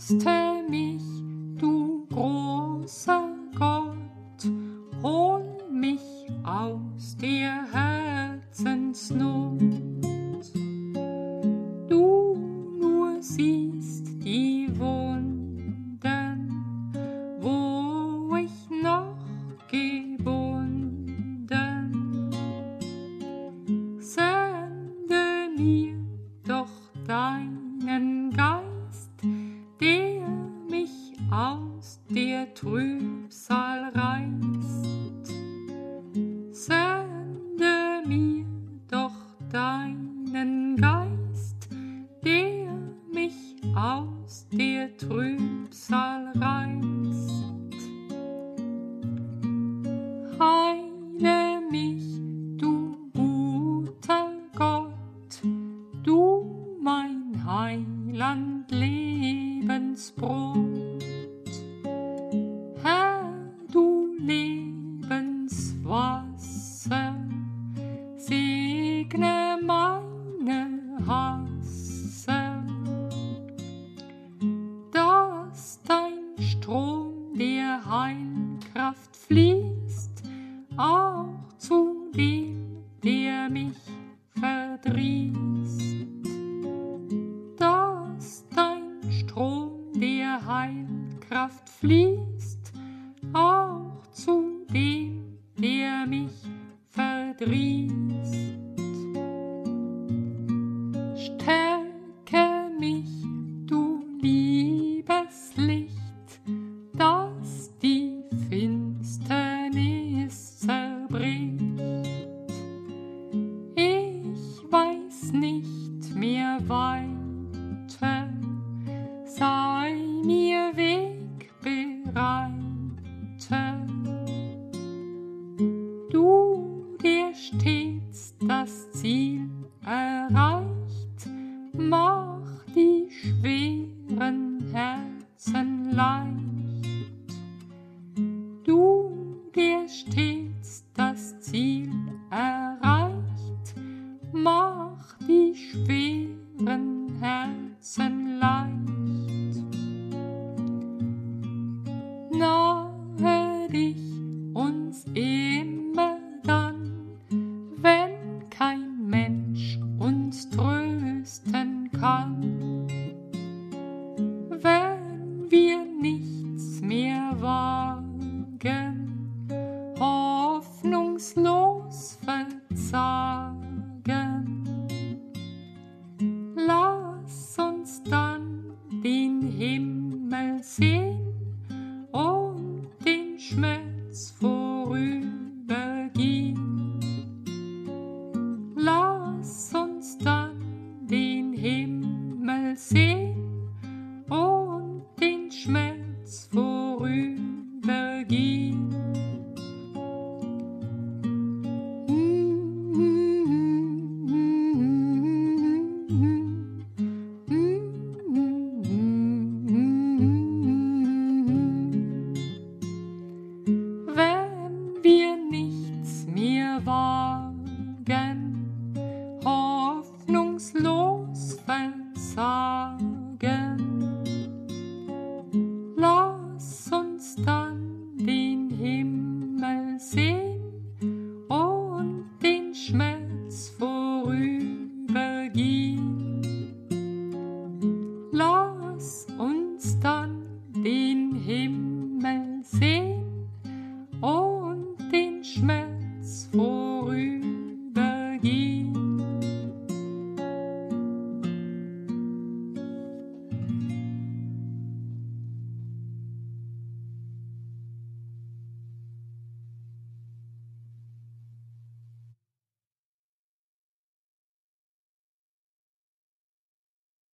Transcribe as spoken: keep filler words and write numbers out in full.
Tröste mich, du großer Gott, hol mich aus der Herzensnot. Du nur siehst die Wunden, wo ich noch gebunden. Sende mir doch deinen Geist, der mich aus der Trübsal reißt. Sende mir doch deinen Geist, der mich aus der Trübsal reißt. Heile mich, du guter Gott, du mein Heiland, Lebensbrot. Herr, du Lebenswasser, segne meine Hasser, dass dein Strom der Heilkraft fließt, auch zu dem, der mich verdrießt. Dass dein Strom der Heilkraft fließt, auch zu dem, der mich verdrießt. Stärke mich, du Liebeslicht, das die Finsternis zerbricht. Ich weiß nicht mehr weiter, sei mir Wegbereiter. Du, der stets das Ziel erreicht, mach die schweren Herzen leicht. Du, der stets das Ziel erreicht, mach die schweren Herzen leicht. Nahe dich uns immer dann, wenn kein Mensch uns trösten kann, wenn wir nichts mehr wagen, hoffnungslos verzagen. Lass uns dann den Himmel sehen und den Schmerz vorübergehen. Lass uns dann den Himmel sehen und den Schmerz vorübergehen. Wenn wir nichts mehr wagen, hoffnungslos verzagen, lass uns dann den Himmel sehen und den Schmerz vorübergehen. Lass uns dann den Himmel sehen und den Schmerz vorübergehen.